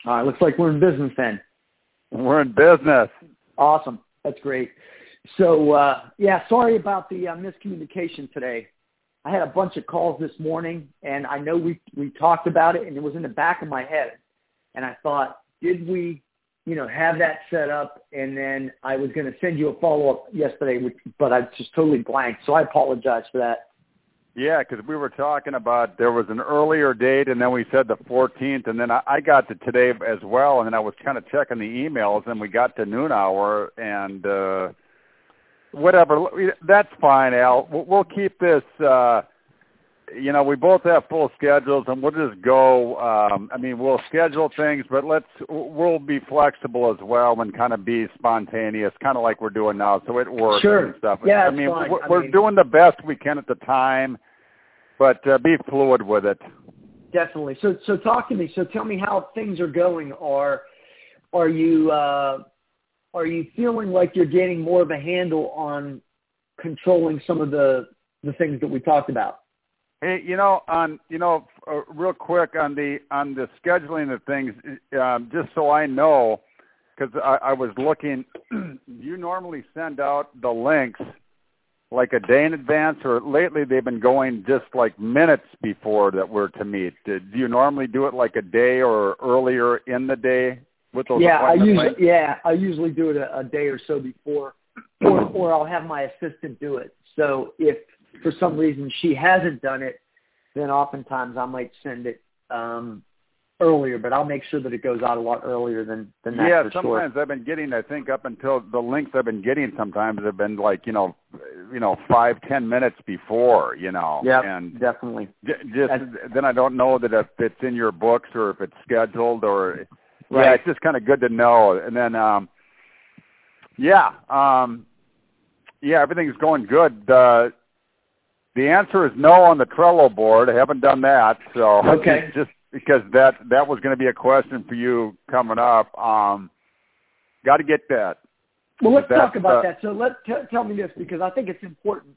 All right, looks like we're in business then. We're in business. Awesome. That's great. So, sorry about the miscommunication today. I had a bunch of calls this morning, and I know we talked about it, and it was in the back of my head. And I thought, did we, have that set up? And then I was going to send you a follow-up yesterday, but I just totally blanked. So I apologize for that. Yeah, because we were talking about there was an earlier date, and then we said the 14th, and then I got to today as well, and then I was kind of checking the emails, and we got to noon hour, and whatever. That's fine, Al. We'll keep this. We both have full schedules, and we'll just go. We'll schedule things, but we'll be flexible as well and kind of be spontaneous, kind of like we're doing now. So it works and stuff. Yeah, we're doing the best we can at the time, but be fluid with it. Definitely. So talk to me. So tell me how things are going. Are you feeling like you're getting more of a handle on controlling some of the things that we talked about? Hey, real quick on the scheduling of things, just so I know, because I was looking, you normally send out the links like a day in advance, or lately they've been going just like minutes before that we're to meet. Do you normally do it like a day or earlier in the day with those appointment links? I usually do it a day or so before, or I'll have my assistant do it. So if for some reason she hasn't done it, then oftentimes I might send it earlier, but I'll make sure that it goes out a lot earlier than that. Yeah, for sometimes sure. I've been getting, I think up until the links I've been getting sometimes have been like, 5-10 minutes before, Yeah, and definitely. Then I don't know that if it's in your books or if it's scheduled or, right. Yeah, it's just kind of good to know. And then, everything's going good. The answer is no on the Trello board. I haven't done that, so okay. Just because that was going to be a question for you coming up. Got to get that. Well, let's talk about that. So tell me this, because I think it's important.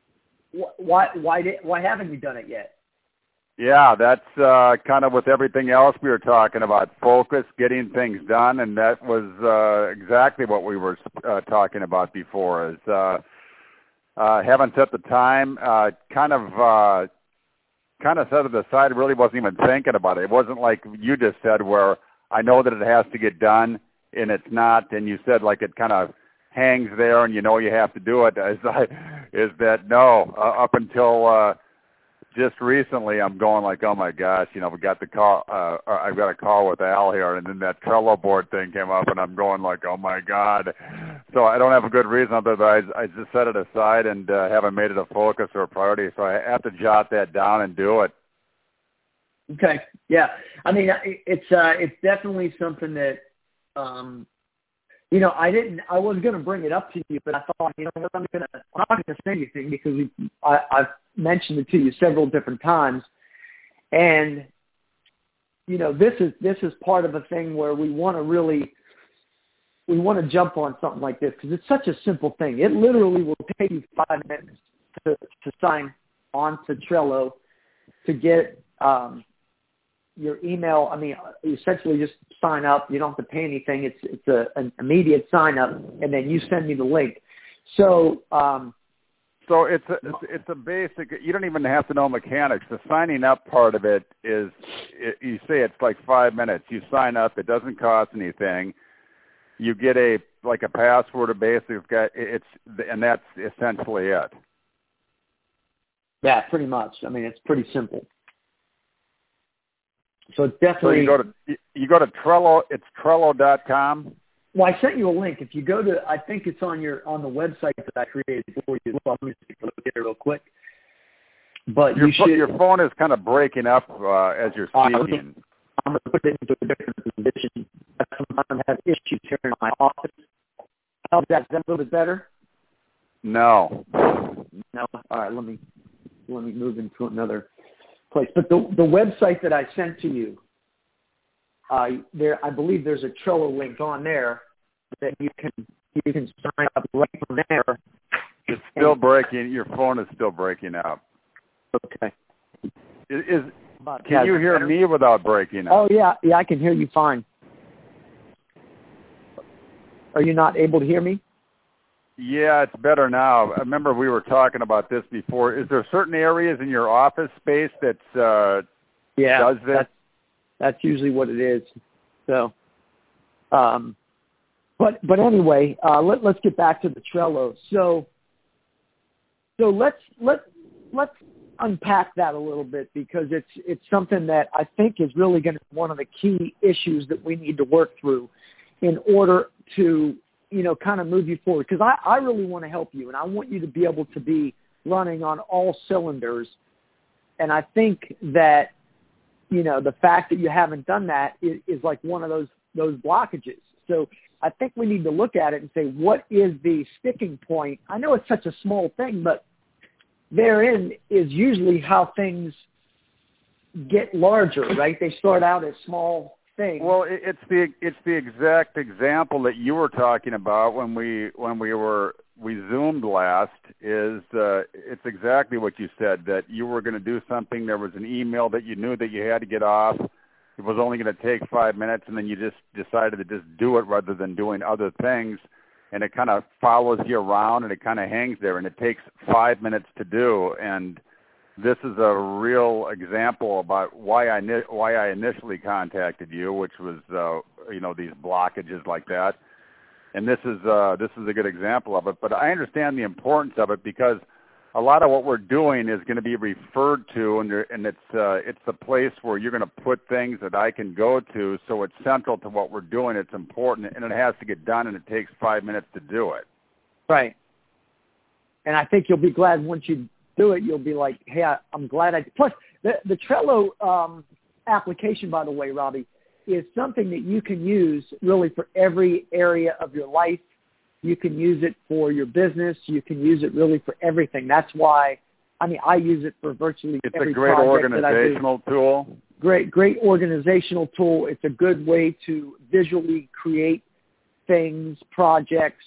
Why haven't you done it yet? Yeah, that's kind of with everything else we were talking about. Focus, getting things done, and that was exactly what we were talking about before. Is haven't set the time. Kind of set it aside. Really wasn't even thinking about it. It wasn't like you just said, where I know that it has to get done and it's not, and you said like it kind of hangs there and you have to do it. Is that no? Up until just recently, I'm going like, oh my gosh, we got the call. I've got a call with Al here, and then that Trello board thing came up, and I'm going like, oh my God. So I don't have a good reason, otherwise I just set it aside and haven't made it a focus or a priority. So I have to jot that down and do it. Okay. Yeah. I mean, it's definitely something that, I was going to bring it up to you, but I thought, I'm not going to say anything because I've mentioned it to you several different times. And, this is part of a thing where we want to jump on something like this because it's such a simple thing. It literally will take you 5 minutes to sign on to Trello to get your email. I mean, you essentially just sign up. You don't have to pay anything. It's an immediate sign up, and then you send me the link. So it's a basic. You don't even have to know mechanics. The signing up part of it is, you say it's like 5 minutes. You sign up. It doesn't cost anything. You get a password, a basic. And that's essentially it. Yeah, pretty much. I mean, it's pretty simple. So it's definitely. So you go to Trello. It's Trello.com. Well, I sent you a link. If you go to, I think it's on the website that I created for you. Well, let me take a look at it real quick. But your phone is kind of breaking up as you're speaking. I'm going to put it into a different position. I sometimes have issues here in my office. Is that a little bit better? No. No. All right. Let me move into another place. But the website that I sent to you, I believe there's a Trello link on there that you can sign up right from there. It's still breaking. Your phone is still breaking up. Okay. Can you hear me without breaking up? Oh yeah, I can hear you fine. Are you not able to hear me? Yeah, it's better now. I remember we were talking about this before. Is there certain areas in your office space that does this? That's usually what it is. So, but anyway, let's get back to the Trello. So let's unpack that a little bit, because it's something that I think is really going to be one of the key issues that we need to work through in order to, kind of move you forward. Because I really want to help you, and I want you to be able to be running on all cylinders. And I think that, the fact that you haven't done that is like one of those blockages. So I think we need to look at it and say, what is the sticking point? I know it's such a small thing, but therein is usually how things get larger, right? They start out as small things. Well, it's the exact example that you were talking about when we Zoomed last. It's exactly what you said, that you were going to do something. There was an email that you knew that you had to get off. It was only going to take 5 minutes, and then you just decided to just do it rather than doing other things. And it kind of follows you around, and it kind of hangs there, and it takes 5 minutes to do. And this is a real example about why I initially contacted you, which was these blockages like that. And this is a good example of it. But I understand the importance of it, because a lot of what we're doing is going to be referred to, and it's the place where you're going to put things that I can go to. So it's central to what we're doing. It's important, and it has to get done, and it takes 5 minutes to do it. Right. And I think you'll be glad once you do it. You'll be like, hey, I'm glad I did. Plus, the Trello application, by the way, Robbie, is something that you can use really for every area of your life. You can use it for your business. You can use it really for everything. That's why, I use it for virtually every project that I do. It's a great organizational tool. Great organizational tool. It's a good way to visually create things, projects.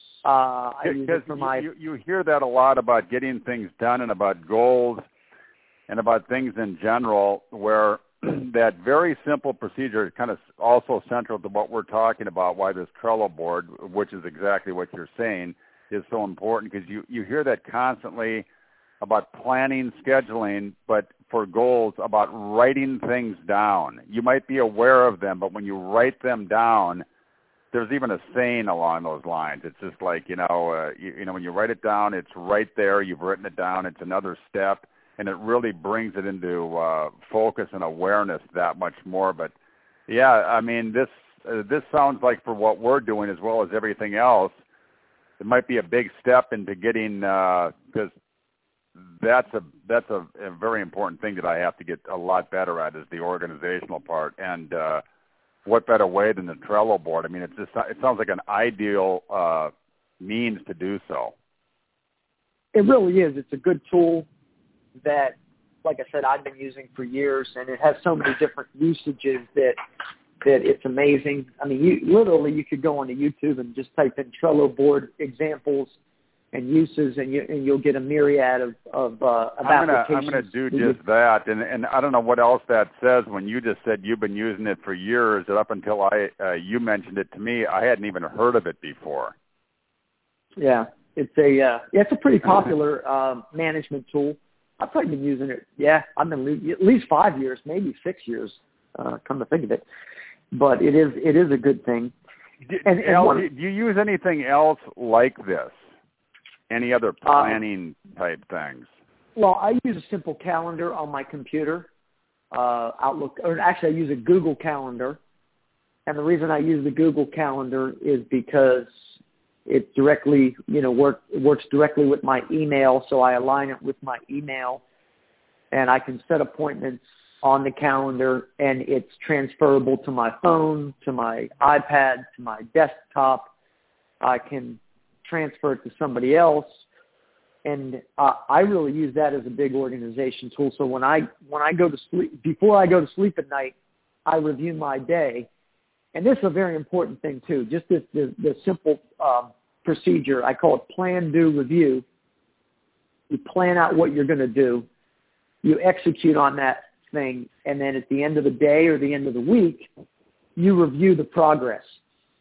I use it for you hear that a lot about getting things done and about goals and about things in general, where that very simple procedure is kind of also central to what we're talking about, why this Trello board, which is exactly what you're saying, is so important, because you hear that constantly about planning, scheduling, but for goals, about writing things down. You might be aware of them, but when you write them down, there's even a saying along those lines. It's just like, when you write it down, it's right there. You've written it down. It's another step. And it really brings it into focus and awareness that much more. But, yeah, this sounds like for what we're doing as well as everything else, it might be a big step into getting because that's a very important thing that I have to get a lot better at, is the organizational part. And what better way than the Trello board? It sounds like an ideal means to do so. It really is. It's a good tool that, like I said, I've been using for years, and it has so many different usages that it's amazing. You could go onto YouTube and just type in Trello board examples and uses, and you'll get a myriad of applications. I'm going to do just that, and I don't know what else that says. When you just said you've been using it for years, that up until you mentioned it to me, I hadn't even heard of it before. Yeah, it's a pretty popular management tool. I've probably been using it. Yeah, I've been at least 5 years, maybe 6 years. Come to think of it, but it is a good thing. Do you use anything else like this? Any other planning type things? Well, I use a simple calendar on my computer, Outlook, or actually I use a Google Calendar. And the reason I use the Google Calendar is because it directly, works directly with my email, so I align it with my email, and I can set appointments on the calendar, and it's transferable to my phone, to my iPad, to my desktop. I can transfer it to somebody else, and I really use that as a big organization tool. So when I go to sleep, before I go to sleep at night, I review my day, and this is a very important thing too. Just the simple procedure, I call it plan, do, review. You plan out what you're going to do, you execute on that thing, and then at the end of the day or the end of the week, you review the progress.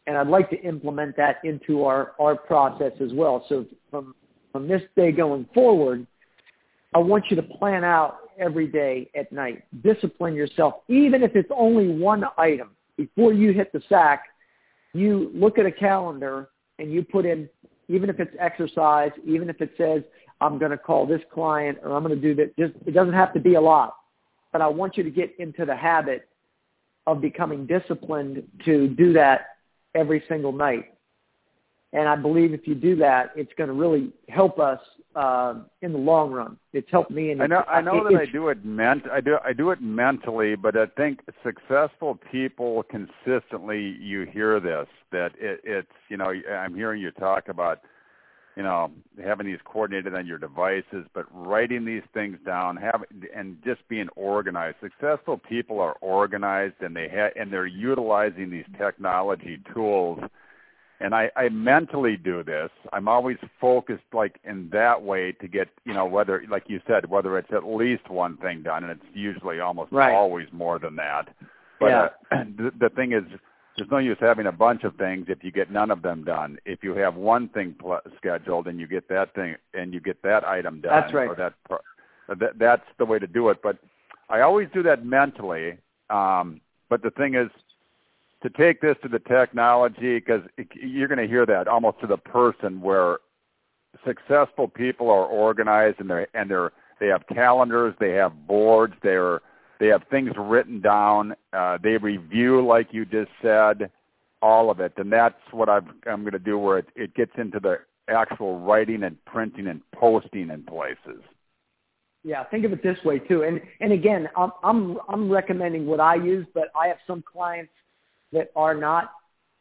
And I'd like to implement that into our process as well. So from this day going forward, I want you to plan out every day at night. Discipline yourself, even if it's only one item. Before you hit the sack, you look at a calendar and you put in, even if it's exercise, even if it says, I'm going to call this client or I'm going to do that. It doesn't have to be a lot. But I want you to get into the habit of becoming disciplined to do that every single night. And I believe if you do that, it's going to really help us in the long run. It's helped me. And I know that I do it mentally, but I think successful people consistently, you hear this, that it's, you know, I'm hearing you talk about, you know, having these coordinated on your devices, but writing these things down, and just being organized. Successful people are organized, and they're utilizing these technology tools. And I mentally do this. I'm always focused like in that way to get, you know, whether, like you said, whether it's at least one thing done, and it's usually almost always more than that. But the thing is, there's no use having a bunch of things if you get none of them done. If you have one thing scheduled and you get that thing and you get that item done, that's right. Or that's the way to do it. But I always do that mentally. But the thing is, to take this to the technology, because you're going to hear that almost to the person, where successful people are organized and they have calendars, they have boards, they have things written down, they review, like you just said, all of it, and that's what I'm going to do, where it gets into the actual writing and printing and posting in places. Yeah, think of it this way too, and again, I'm recommending what I use, but I have some clients that are not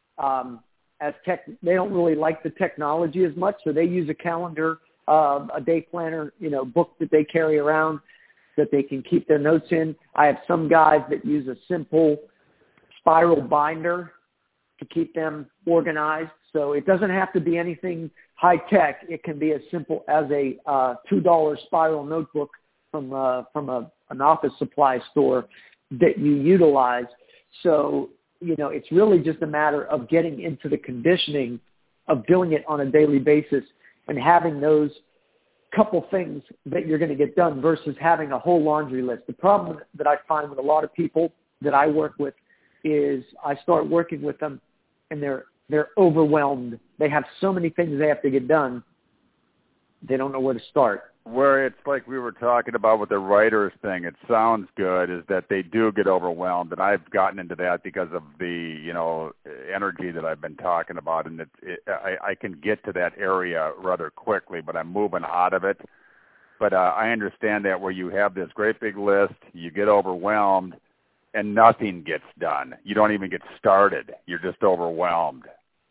they don't really like the technology as much, so they use a calendar, a day planner, you know, book that they carry around that they can keep their notes in. I have some guys that use a simple spiral binder to keep them organized. So it doesn't have to be anything high tech. It can be as simple as a $2 spiral notebook from an office supply store that you utilize. So, you know, it's really just a matter of getting into the conditioning of doing it on a daily basis and having those couple things that you're going to get done versus having a whole laundry list. The problem that I find with a lot of people that I work with is I start working with them and they're overwhelmed. They have so many things they have to get done. They don't know where to start. Where it's like we were talking about with the writers thing, it sounds good, is that they do get overwhelmed, and I've gotten into that because of the, you know, energy that I've been talking about, and I can get to that area rather quickly, but I'm moving out of it. But I understand that where you have this great big list, you get overwhelmed, and nothing gets done. You don't even get started. You're just overwhelmed.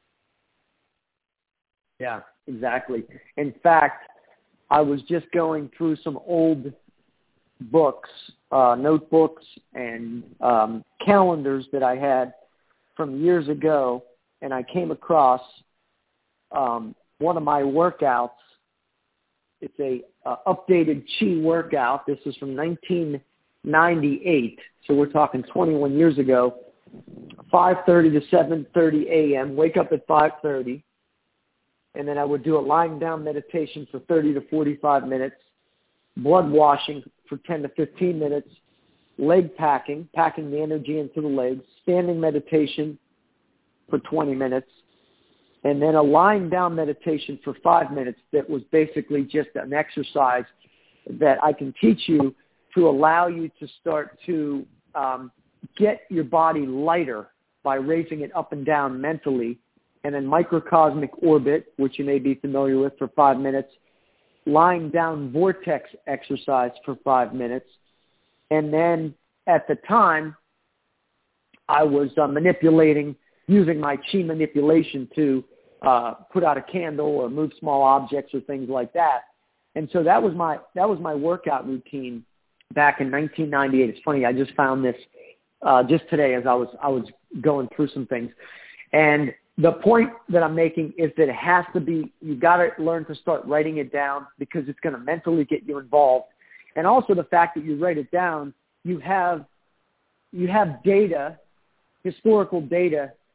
Yeah, exactly. In fact, I was just going through some old books, notebooks, and calendars that I had from years ago, and I came across one of my workouts. It's a updated Chi workout. This is from 1998, so we're talking 21 years ago. 5:30 to 7:30 a.m. Wake up at 5:30. And then I would do a lying down meditation for 30 to 45 minutes, blood washing for 10 to 15 minutes, leg packing the energy into the legs, standing meditation for 20 minutes, and then a lying down meditation for 5 minutes that was basically just an exercise that I can teach you to allow you to start to get your body lighter by raising it up and down mentally. And then microcosmic orbit, which you may be familiar with, for 5 minutes, lying down vortex exercise for 5 minutes. And then at the time, I was using my Chi manipulation to put out a candle or move small objects or things like that. And so that was my workout routine back in 1998. It's funny, I just found this just today as I was going through some things. And the point that I'm making is that it has to be, you've got to learn to start writing it down because it's going to mentally get you involved. And also the fact that you write it down, you have data, historical data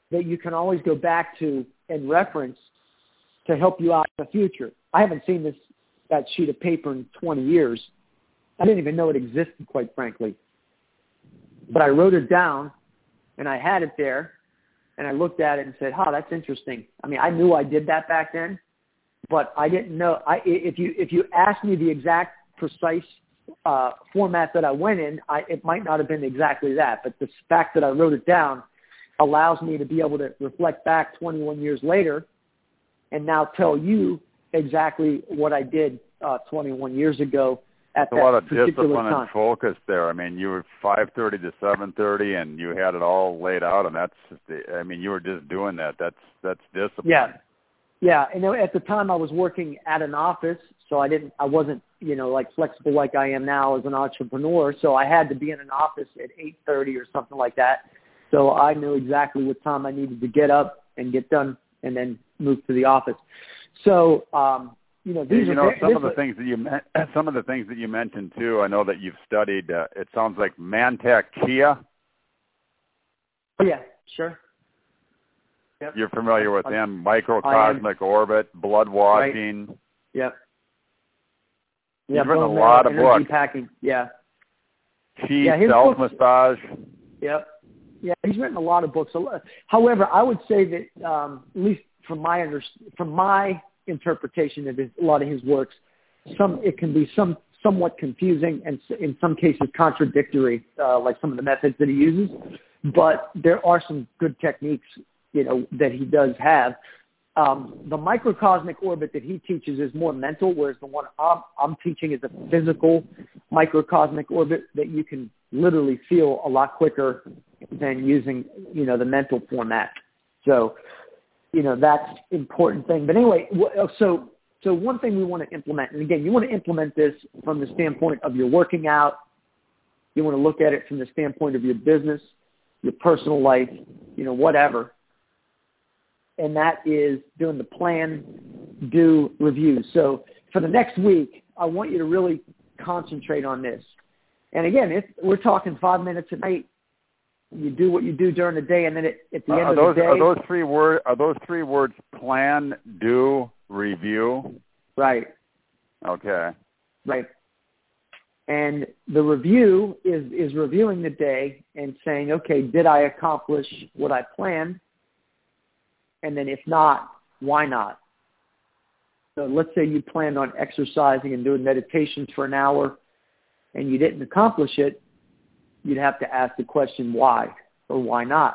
that you can always go back to and reference to help you out in the future. I haven't seen that sheet of paper in 20 years. I didn't even know it existed, quite frankly. But I wrote it down, and I had it there, and I looked at it and said, that's interesting. I mean, I knew I did that back then, but I didn't know. If you asked me the exact precise format that I went in, it might not have been exactly that. But the fact that I wrote it down allows me to be able to reflect back 21 years later and now tell you exactly what I did 21 years ago at that particular time. A lot of discipline and focus there. I mean, you were 5:30 to 7:30, and you had it all laid out, and you were just doing that. That's discipline. Yeah. And at the time, I was working at an office, so I wasn't, like flexible like I am now as an entrepreneur. So I had to be in an office at 8:30 or something like that. So I knew exactly what time I needed to get up and get done, and then move to the office. So, some of the things that you mentioned too. I know that you've studied. It sounds like Mantak Chia. Oh yeah, sure. Yep. You're familiar with them? Microcosmic orbit, blood washing. Right. Yep. He's written a lot of books. Packing. Yeah. Chi, self-massage. Yep. Yeah, he's written a lot of books. However, I would say that at least from my interpretation of a lot of his works, it can be somewhat confusing and in some cases contradictory, like some of the methods that he uses. But there are some good techniques, that he does have. The microcosmic orbit that he teaches is more mental, whereas the one I'm teaching is a physical microcosmic orbit that you can literally feel a lot quicker than using, the mental format. So, that's important thing. But anyway, so one thing we want to implement, and again, you want to implement this from the standpoint of your working out. You want to look at it from the standpoint of your business, your personal life, whatever. And that is doing the plan, do, review. So for the next week, I want you to really concentrate on this. And again, we're talking 5 minutes a night. You do what you do during the day, and then at the end of the day, are those three words plan, do, review? Right. Okay. Right. And the review is reviewing the day and saying, okay, did I accomplish what I planned? And then if not, why not? So let's say you planned on exercising and doing meditations for an hour and you didn't accomplish it. You'd have to ask the question why or why not.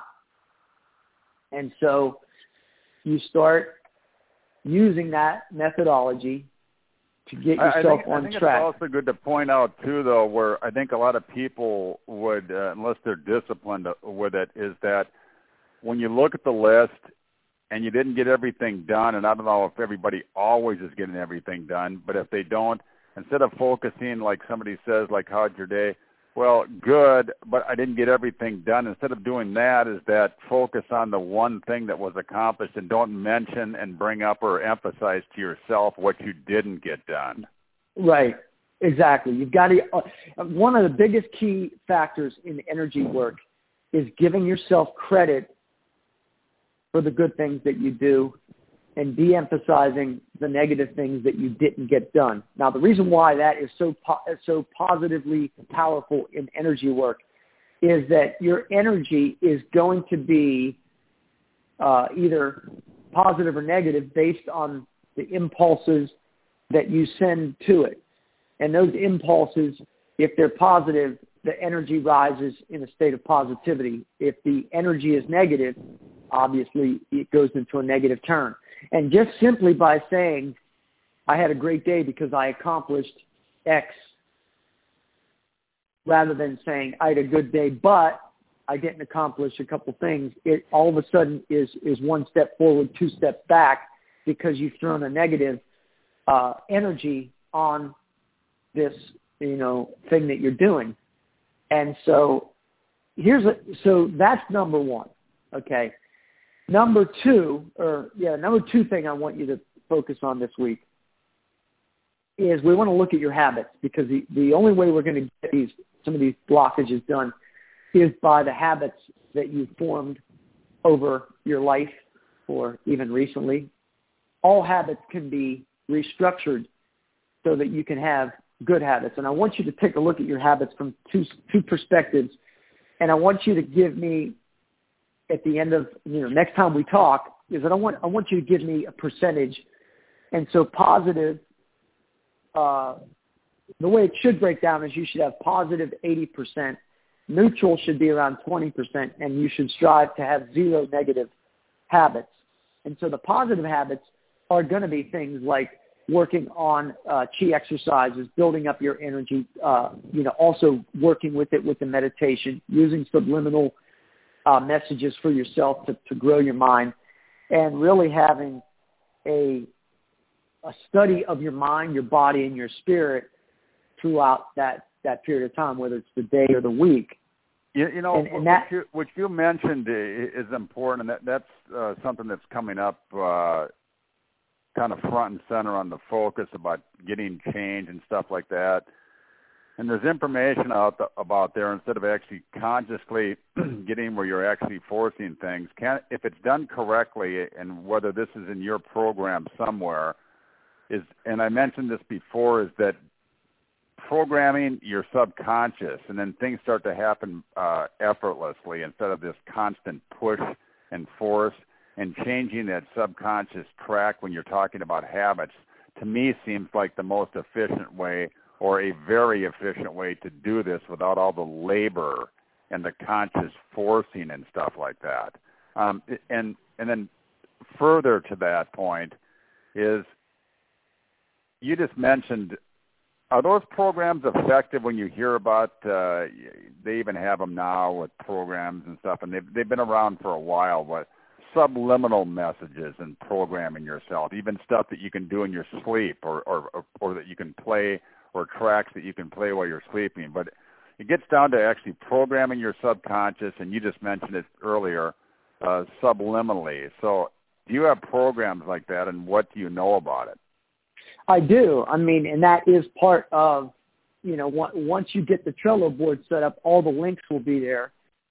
And so you start using that methodology to get yourself on track. I think it's also good to point out, too, though, where I think a lot of people would, unless they're disciplined with it, is that when you look at the list and you didn't get everything done, and I don't know if everybody always is getting everything done, but if they don't, instead of focusing, like somebody says, like, how'd your day? Well, good, but I didn't get everything done. Instead of doing that, is that focus on the one thing that was accomplished and don't mention and bring up or emphasize to yourself what you didn't get done. Right, exactly. You've got to. One of the biggest key factors in energy work is giving yourself credit for the good things that you do and de-emphasizing the negative things that you didn't get done. Now, the reason why that is so positively powerful in energy work is that your energy is going to be either positive or negative based on the impulses that you send to it. And those impulses, if they're positive, the energy rises in a state of positivity. If the energy is negative, obviously it goes into a negative turn. And just simply by saying, I had a great day because I accomplished X, rather than saying, I had a good day, but I didn't accomplish a couple things, it all of a sudden is one step forward, two steps back, because you've thrown a negative energy on this, thing that you're doing. And so so that's number one, okay? Number two thing I want you to focus on this week is we want to look at your habits, because the only way we're going to get some of these blockages done is by the habits that you formed over your life or even recently, all habits can be restructured so that you can have good habits. And I want you to take a look at your habits from two perspectives. And I want you to give me, at the end of, next time we talk, is that I want you to give me a percentage. And so positive, the way it should break down is you should have positive 80%, neutral should be around 20%, and you should strive to have 0 negative habits. And so the positive habits are going to be things like working on chi exercises, building up your energy, also working with it with the meditation, using subliminal messages for yourself to grow your mind, and really having a study of your mind, your body, and your spirit throughout that period of time, whether it's the day or the week. What you mentioned is important, and that's something that's coming up kind of front and center on the focus about getting change and stuff like that. And there's information about there, instead of actually consciously getting where you're actually forcing things, if it's done correctly, and whether this is in your program somewhere, and I mentioned this before, is that programming your subconscious, and then things start to happen effortlessly instead of this constant push and force, and changing that subconscious track when you're talking about habits, to me seems like the most efficient way, or a very efficient way, to do this without all the labor and the conscious forcing and stuff like that. And then further to that point is, you just mentioned, are those programs effective when you hear about, they even have them now with programs and stuff, and they've been around for a while, but subliminal messages and programming yourself, even stuff that you can do in your sleep, or that you can play, or tracks that you can play while you're sleeping. But it gets down to actually programming your subconscious, and you just mentioned it earlier, subliminally. So do you have programs like that, and what do you know about it? I do. I mean, and that is part of, once you get the Trello board set up, all the links will be there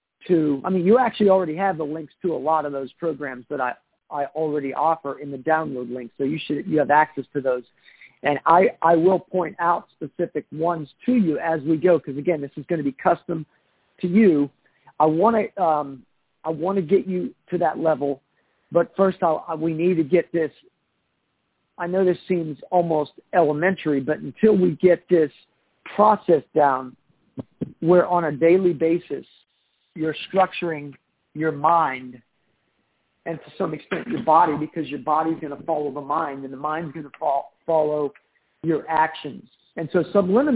you actually already have the links to a lot of those programs that I already offer in the download link. So you have access to those. And I will point out specific ones to you as we go, because again, this is going to be custom to you. I want to get you to that level, but first we need to get this. I know this seems almost elementary, but until we get this process down, where on a daily basis you're structuring your mind, and to some extent your body, because your body's going to follow the mind, and the mind's going to follow your actions. And so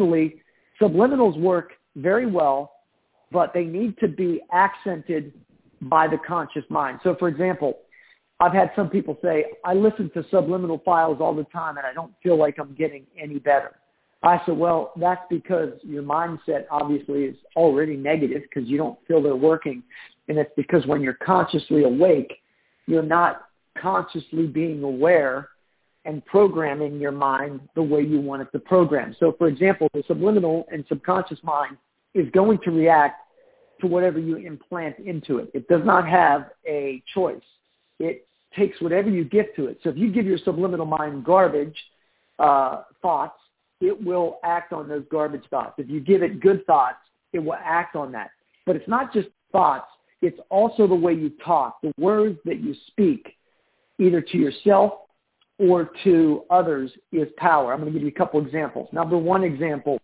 subliminals work very well, but they need to be accented by the conscious mind. So, for example, I've had some people say, I listen to subliminal files all the time, and I don't feel like I'm getting any better. I said, well, that's because your mindset obviously is already negative, because you don't feel they're working. And it's because when you're consciously awake, you're not consciously being aware and programming your mind the way you want it to program. So, for example, the subliminal and subconscious mind is going to react to whatever you implant into it. It does not have a choice. It takes whatever you give to it. So if you give your subliminal mind garbage thoughts, it will act on those garbage thoughts. If you give it good thoughts, it will act on that. But it's not just thoughts. It's also the way you talk, the words that you speak, either to yourself or to others, is power. I'm going to give you a couple examples. Number one example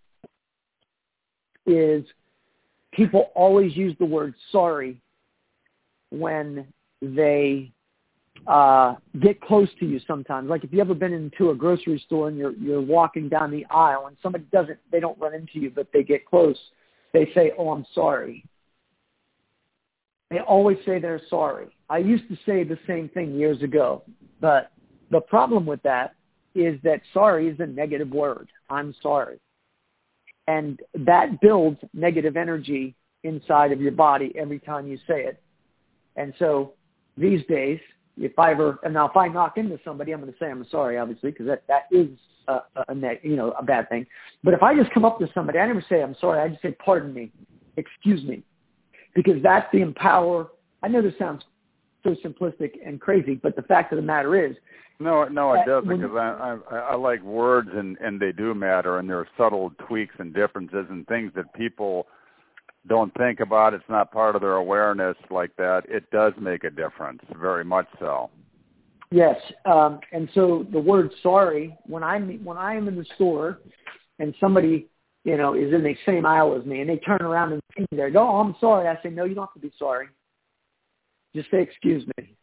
is people always use the word sorry when they get close to you sometimes. Like if you've ever been into a grocery store and you're walking down the aisle and somebody they don't run into you, but they get close, they say, oh, I'm sorry. They always say they're sorry. I used to say the same thing years ago, but the problem with that is that sorry is a negative word. I'm sorry. And that builds negative energy inside of your body every time you say it. And so these days, if I knock into somebody, I'm going to say I'm sorry, obviously, because that is a bad thing. But if I just come up to somebody, I never say I'm sorry. I just say, pardon me, excuse me, because that's the empower. I know this sounds so simplistic and crazy, but the fact of the matter is, no, it doesn't, because I like words, and they do matter, and there are subtle tweaks and differences and things that people don't think about. It's not part of their awareness like that. It does make a difference, very much so. Yes, and so the word sorry, when I am in the store and somebody, is in the same aisle as me, and they turn around and see me there, go, oh, I'm sorry. I say, no, you don't have to be sorry. Just say, excuse me.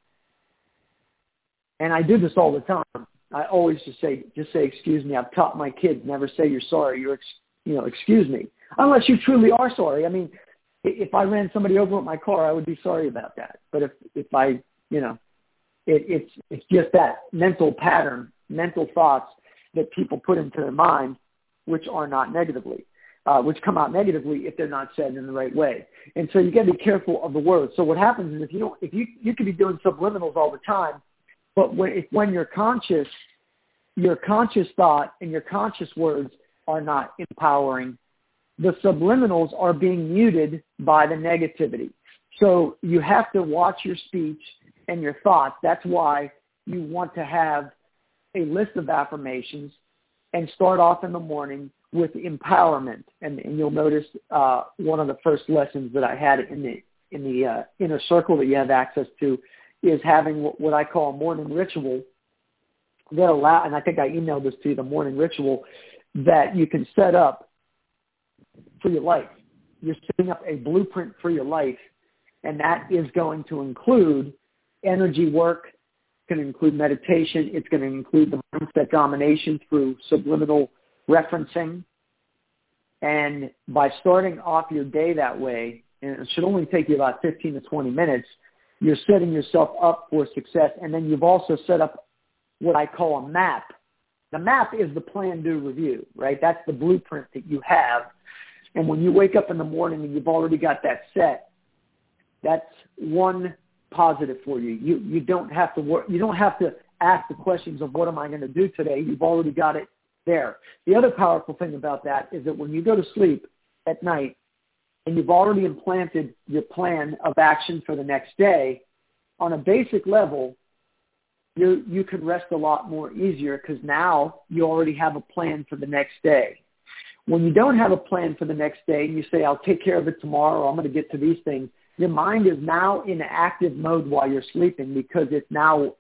And I do this all the time. I always just say, excuse me. I've taught my kids, never say you're sorry. Excuse me. Unless you truly are sorry. I mean, if I ran somebody over with my car, I would be sorry about that. But if I, it's just that mental pattern, mental thoughts that people put into their mind, which are not negatively, which come out negatively if they're not said in the right way. And so you got to be careful of the words. So what happens is if you could be doing subliminals all the time, but when you're conscious, your conscious thought and your conscious words are not empowering. The subliminals are being muted by the negativity. So you have to watch your speech and your thoughts. That's why you want to have a list of affirmations and start off in the morning with empowerment. And you'll notice one of the first lessons that I had in the inner circle that you have access to is having what I call a morning ritual that and I think I emailed this to you, the morning ritual that you can set up for your life. You're setting up a blueprint for your life, and that is going to include energy work. It's going to include meditation. It's going to include the mindset domination through subliminal referencing. And by starting off your day that way, and it should only take you about 15 to 20 minutes, you're setting yourself up for success. And then you've also set up what I call a map. The map is the plan, do, review, right? That's the blueprint that you have. And when you wake up in the morning and you've already got that set, that's one positive for you. You don't have to work. You don't have to ask the questions of what am I going to do today. You've already got it there. The other powerful thing about that is that when you go to sleep at night and you've already implanted your plan of action for the next day, on a basic level, you can rest a lot more easier because now you already have a plan for the next day. When you don't have a plan for the next day and you say, I'll take care of it tomorrow, I'm going to get to these things, your mind is now in active mode while you're sleeping because it's now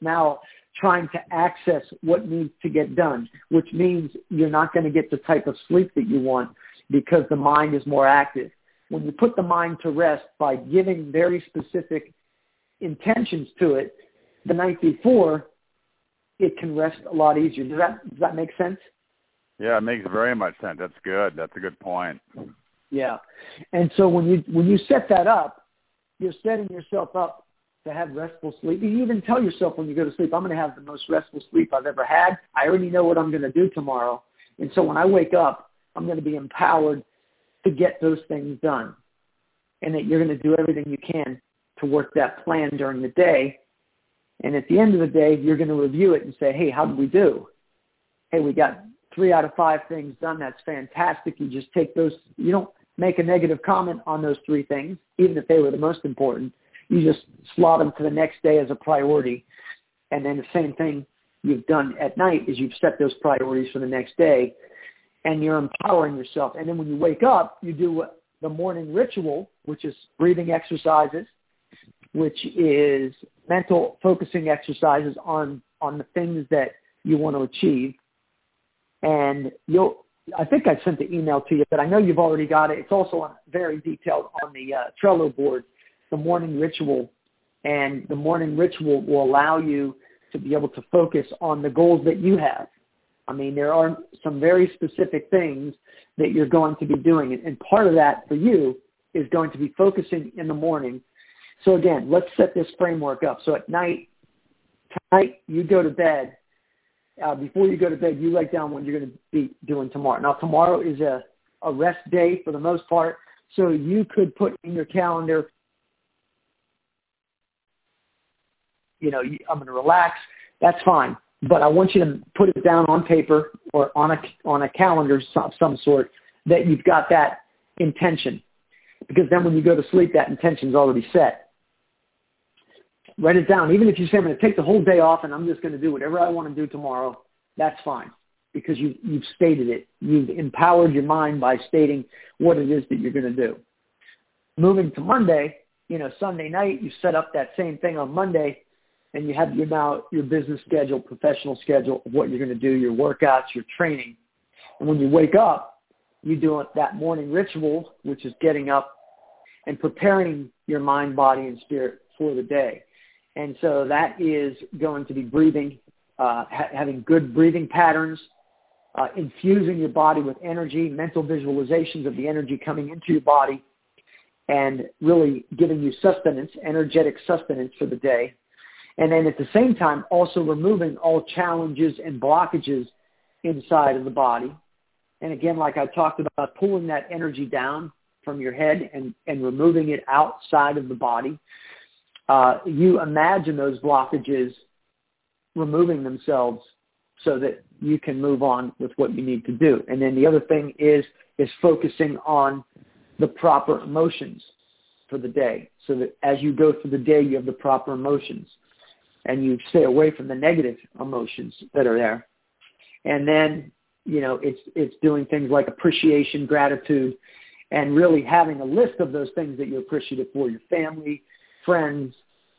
trying to access what needs to get done, which means you're not going to get the type of sleep that you want because the mind is more active. When you put the mind to rest by giving very specific intentions to it the night before, it can rest a lot easier. Does that make sense? Yeah, it makes very much sense. That's good. That's a good point. Yeah. And so when you set that up, you're setting yourself up to have restful sleep. You even tell yourself when you go to sleep, I'm going to have the most restful sleep I've ever had. I already know what I'm going to do tomorrow. And so when I wake up, I'm going to be empowered to get those things done. And that you're going to do everything you can to work that plan during the day. And at the end of the day, you're going to review it and say, hey, how did we do? Hey, we got 3 out of 5 things done. That's fantastic. You just take those. You don't make a negative comment on those 3 things, even if they were the most important. You just slot them to the next day as a priority. And then the same thing you've done at night is you've set those priorities for the next day, and you're empowering yourself. And then when you wake up, you do the morning ritual, which is breathing exercises, which is mental focusing exercises on the things that you want to achieve. And I think I sent the email to you, but I know you've already got it. It's also very detailed on the Trello board, the morning ritual. And the morning ritual will allow you to be able to focus on the goals that you have. I mean, there are some very specific things that you're going to be doing. And part of that for you is going to be focusing in the morning. So again, let's set this framework up. So at night, tonight you go to bed. Before you go to bed, you write down what you're going to be doing tomorrow. Now, tomorrow is a rest day for the most part, so you could put in your calendar, I'm going to relax. That's fine. But I want you to put it down on paper or on a calendar of some sort that you've got that intention. Because then when you go to sleep, that intention is already set. Write it down. Even if you say, I'm going to take the whole day off and I'm just going to do whatever I want to do tomorrow, that's fine, because you've stated it. You've empowered your mind by stating what it is that you're going to do. Moving to Monday, Sunday night, you set up that same thing on Monday, and you have your business schedule, professional schedule of what you're going to do, your workouts, your training. And when you wake up, you do that morning ritual, which is getting up and preparing your mind, body, and spirit for the day. And so that is going to be breathing, having good breathing patterns, infusing your body with energy, mental visualizations of the energy coming into your body, and really giving you sustenance, energetic sustenance for the day. And then at the same time, also removing all challenges and blockages inside of the body. And again, like I talked about, pulling that energy down from your head and removing it outside of the body. You imagine those blockages removing themselves so that you can move on with what you need to do. And then the other thing is focusing on the proper emotions for the day, so that as you go through the day, you have the proper emotions and you stay away from the negative emotions that are there. And then, it's doing things like appreciation, gratitude, and really having a list of those things that you're appreciative for, your family, friends,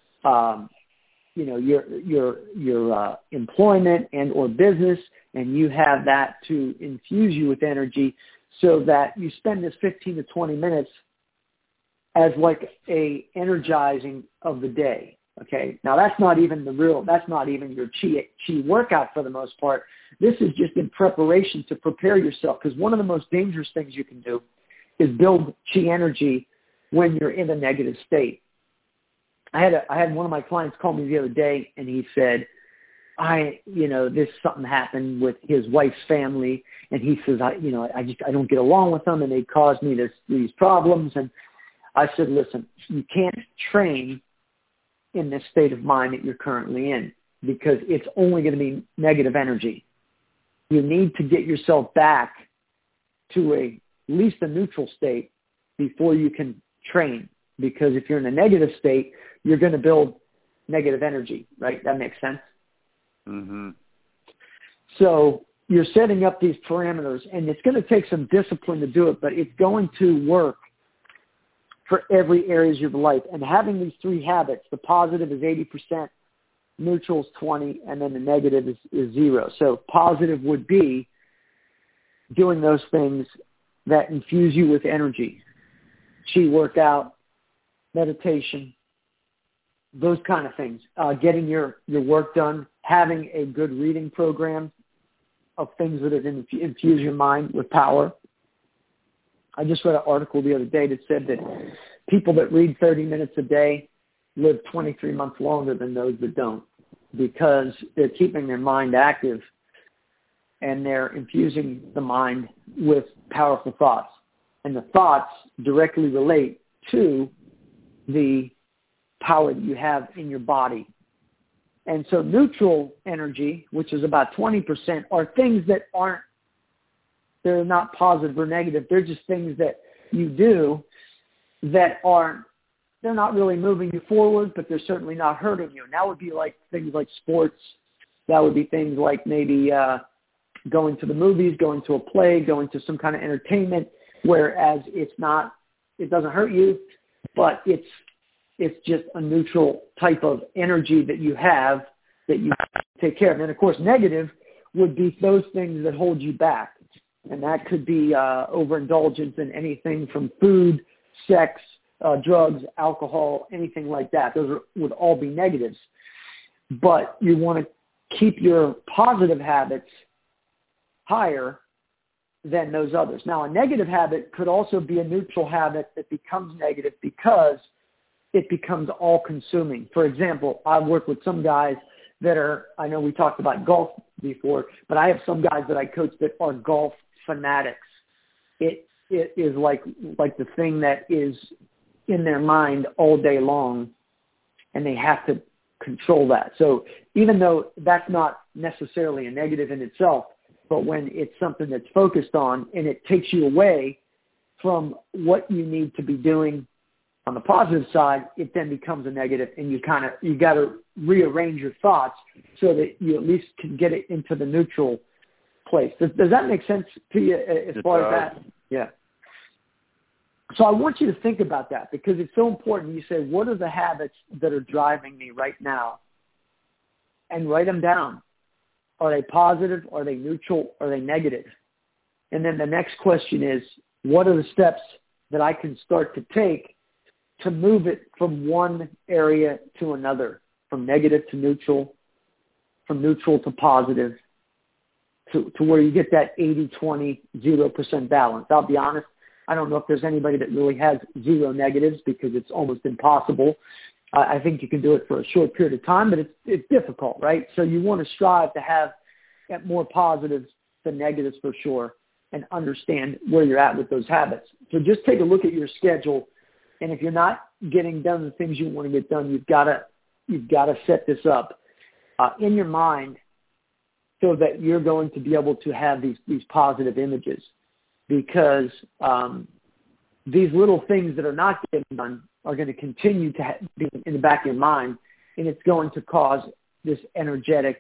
your employment and or business, and you have that to infuse you with energy so that you spend this 15 to 20 minutes as like a energizing of the day. Okay. Now that's not even your chi workout for the most part. This is just in preparation to prepare yourself, because one of the most dangerous things you can do is build chi energy when you're in a negative state. I had one of my clients call me the other day, and he said, something happened with his wife's family, and he says, I don't get along with them, and they caused me these problems. And I said, listen, you can't train in this state of mind that you're currently in, because it's only going to be negative energy. You need to get yourself back to at least a neutral state before you can train, because if you're in a negative state, you're going to build negative energy, right? That makes sense? Mm-hmm. So you're setting up these parameters, and it's going to take some discipline to do it, but it's going to work for every area of your life. And having these three habits, the positive is 80%, neutral is 20%, and then the negative is 0. So positive would be doing those things that infuse you with energy, chi workout, meditation, those kind of things, getting your work done, having a good reading program of things that are going to infuse your mind with power. I just read an article the other day that said that people that read 30 minutes a day live 23 months longer than those that don't, because they're keeping their mind active and they're infusing the mind with powerful thoughts. And the thoughts directly relate to the power that you have in your body. And so neutral energy, which is about 20%, are things that they're not positive or negative. They're just things that you do that they're not really moving you forward, but they're certainly not hurting you. And that would be like things like sports. That would be things like maybe going to the movies, going to a play, going to some kind of entertainment, whereas it doesn't hurt you, but it's just a neutral type of energy that you have that you take care of. And, of course, negative would be those things that hold you back. And that could be overindulgence in anything from food, sex, drugs, alcohol, anything like that. Those would all be negatives. But you want to keep your positive habits higher than those others. Now, a negative habit could also be a neutral habit that becomes negative because it becomes all-consuming. For example, I've worked with some guys that I know we talked about golf before, but I have some guys that I coach that are golf fanatics. It is like the thing that is in their mind all day long, and they have to control that. So even though that's not necessarily a negative in itself, but when it's something that's focused on and it takes you away from what you need to be doing On the positive side, it then becomes a negative, and you got to rearrange your thoughts so that you at least can get it into the neutral place. Does that make sense to you as far as that? Yeah. So I want you to think about that because it's so important. You say, what are the habits that are driving me right now? And write them down. Are they positive? Are they neutral? Are they negative? And then the next question is, what are the steps that I can start to take to move it from one area to another, from negative to neutral, from neutral to positive, to where you get that 80-20, 0% balance. I'll be honest, I don't know if there's anybody that really has zero negatives because it's almost impossible. I think you can do it for a short period of time, but it's difficult, right? So you want to strive to have more positives than negatives for sure and understand where you're at with those habits. So just take a look at your schedule, and if you're not getting done the things you want to get done, you've got to set this up in your mind so that you're going to be able to have these positive images, because these little things that are not getting done are going to continue to be in the back of your mind, and it's going to cause this energetic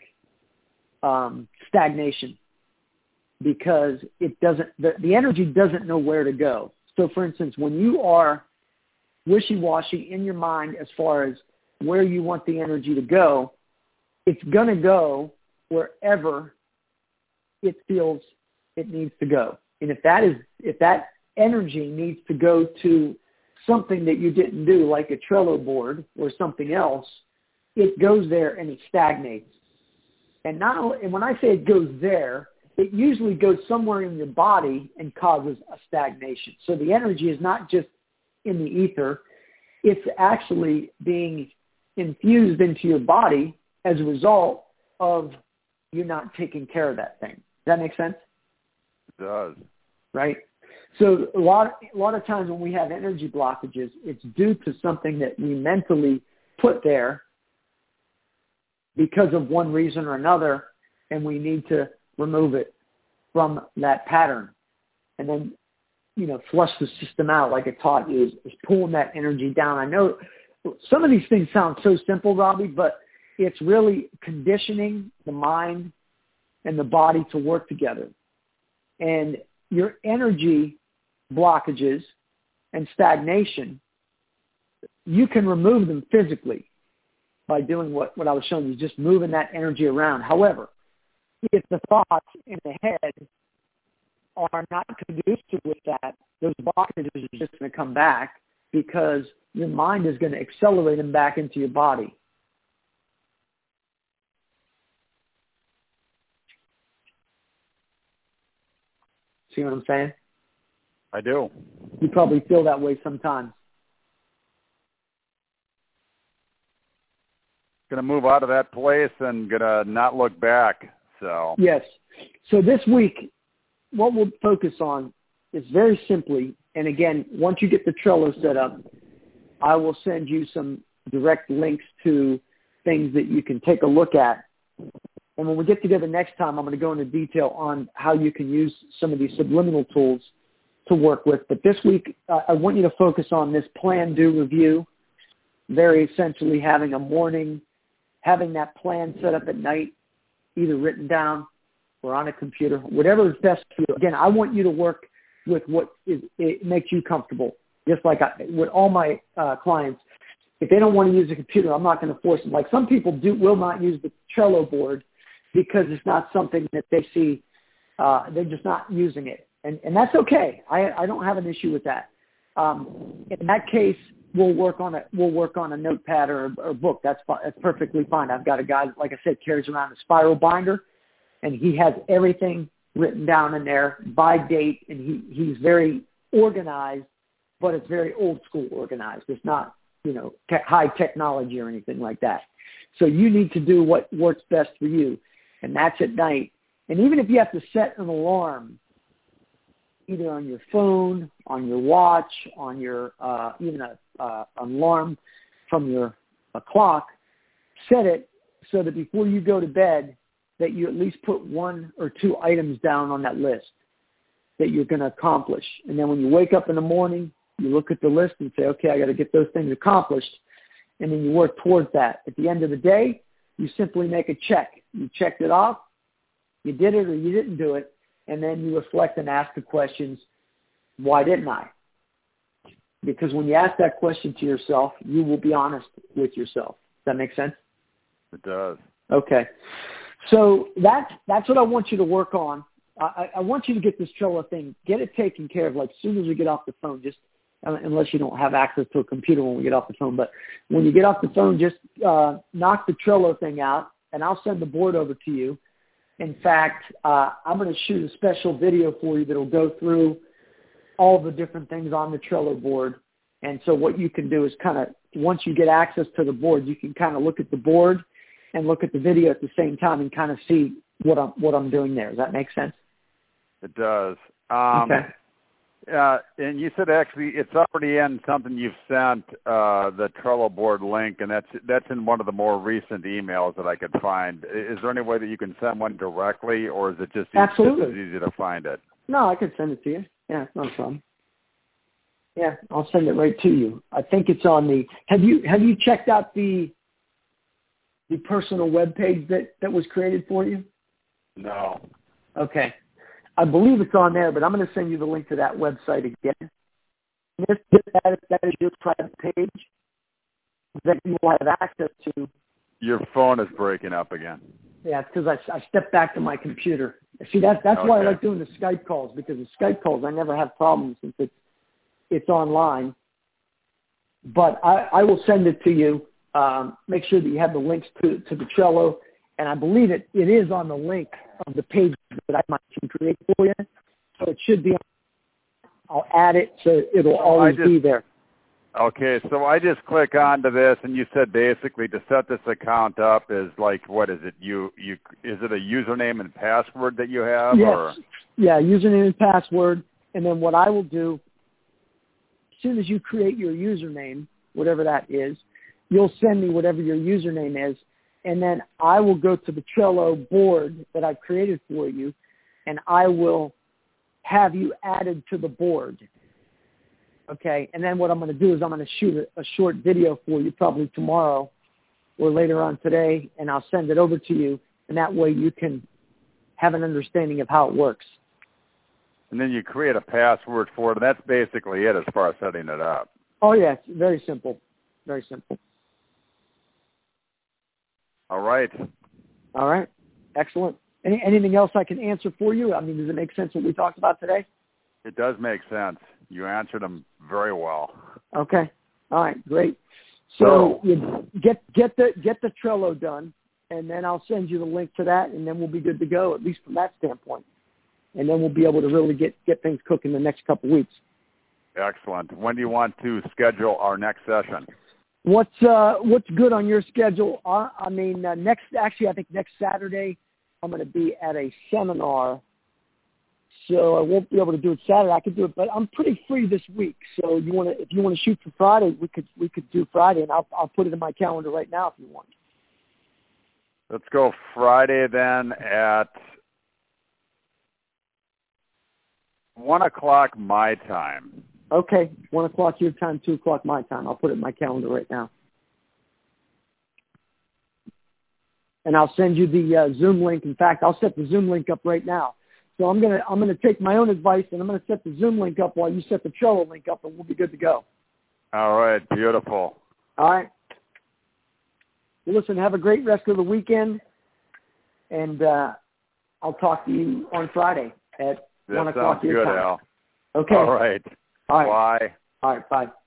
stagnation because the energy doesn't know where to go. So, for instance, when you are wishy-washy in your mind as far as where you want the energy to go, it's going to go wherever it feels it needs to go. And if that energy needs to go to something that you didn't do, like a Trello board or something else, it goes there and it stagnates. And when I say it goes there, it usually goes somewhere in your body and causes a stagnation. So the energy is not just in the ether, it's actually being infused into your body as a result of you not taking care of that thing. Does that make sense? It does. Right? So a lot of times when we have energy blockages, it's due to something that we mentally put there because of one reason or another, and we need to remove it from that pattern. And then, flush the system out like I taught you is pulling that energy down. I know some of these things sound so simple, Robbie, but it's really conditioning the mind and the body to work together. And your energy blockages and stagnation, you can remove them physically by doing what I was showing you, just moving that energy around. However, if the thoughts in the head are not conducive with that, those blockages are just going to come back because your mind is going to accelerate them back into your body. See what I'm saying? I do. You probably feel that way sometimes. Going to move out of that place and going to not look back. So yes. So this week, what we'll focus on is very simply, and again, once you get the Trello set up, I will send you some direct links to things that you can take a look at. And when we get together next time, I'm going to go into detail on how you can use some of these subliminal tools to work with. But this week, I want you to focus on this plan, do, review, very essentially having a morning, having that plan set up at night, either written down or on a computer, whatever is best for you. Again, I want you to work with it makes you comfortable. Just like with all my clients, if they don't want to use a computer, I'm not going to force them. Like some people will not use the Trello board because it's not something that they see. They're just not using it. And that's okay. I don't have an issue with that. In that case, we'll work on a notepad or book. That's perfectly fine. I've got a guy, like I said, carries around a spiral binder, and he has everything written down in there by date, and he's very organized, but it's very old school organized. It's not, high technology or anything like that. So you need to do what works best for you, and that's at night. And even if you have to set an alarm, either on your phone, on your watch, on your even an alarm from your clock, set it so that before you go to bed, that you at least put one or two items down on that list that you're going to accomplish. And then when you wake up in the morning, You look at the list and say, okay, I got to get those things accomplished. And then you work towards that. At the end of the day, you simply make a check. You checked it off. You did it or you didn't do it. And then you reflect and ask the questions, why didn't I? Because when you ask that question to yourself, you will be honest with yourself. Does that make sense? It does. Okay. So that's what I want you to work on. I want you to get this Trello thing, get it taken care of like as soon as we get off the phone, just unless you don't have access to a computer when we get off the phone. But when you get off the phone, just knock the Trello thing out, and I'll send the board over to you. In fact, I'm going to shoot a special video for you that will go through all the different things on the Trello board. And so what you can do is kind of, once you get access to the board, you can kind of look at the board and look at the video at the same time and kind of see what I'm doing there. Does that make sense? It does. Okay. And you said actually it's already in something you've sent, the Trello board link, and that's in one of the more recent emails that I could find. Is there any way that you can send one directly, or is it just Absolutely. easy to find it? No, I can send it to you. Yeah, it's no problem. Yeah, I'll send it right to you. I think it's on the. Have you checked out the personal web page that was created for you? No. Okay. I believe it's on there, but I'm going to send you the link to that website again. That is your private page that you will have access to. Your phone is breaking up again. Yeah, it's because I stepped back to my computer. See, that's why I like doing the Skype calls, because the Skype calls, I never have problems since it's online. But I will send it to you. Make sure that you have the links to the Trello. And I believe it is on the link of the page that I might create for you. So it should be. I'll add it so it'll always be there. Okay, so I just click onto this, and you said basically to set this account up is like, what is it? Is it a username and password that you have? Yes. Or? Yeah, username and password. And then what I will do, as soon as you create your username, whatever that is, you'll send me whatever your username is. And then I will go to the Trello board that I've created for you, and I will have you added to the board. Okay? And then what I'm going to do is I'm going to shoot a short video for you probably tomorrow or later on today, and I'll send it over to you, and that way you can have an understanding of how it works. And then you create a password for it, and that's basically it as far as setting it up. Oh, yeah. It's very simple. Very simple. All right. All right. Excellent. Anything else I can answer for you? I mean, does it make sense what we talked about today? It does make sense. You answered them very well. Okay. All right. Great. So you get the Trello done, and then I'll send you the link to that, and then we'll be good to go, at least from that standpoint. And then we'll be able to really get things cooking the next couple of weeks. Excellent. When do you want to schedule our next session? What's good on your schedule? I think next Saturday I'm going to be at a seminar, so I won't be able to do it Saturday. I could do it, but I'm pretty free this week. So if you want to shoot for Friday, we could do Friday, and I'll put it in my calendar right now if you want. Let's go Friday then at 1:00 my time. Okay, 1:00 your time, 2:00 my time. I'll put it in my calendar right now. And I'll send you the Zoom link. In fact, I'll set the Zoom link up right now. So I'm gonna take my own advice, and I'm gonna set the Zoom link up while you set the Trello link up, and we'll be good to go. All right, beautiful. All right. Well, listen, have a great rest of the weekend, and I'll talk to you on Friday at 1:00 your time. That sounds good, Al. Okay. All right. All right. Bye. All right. Bye.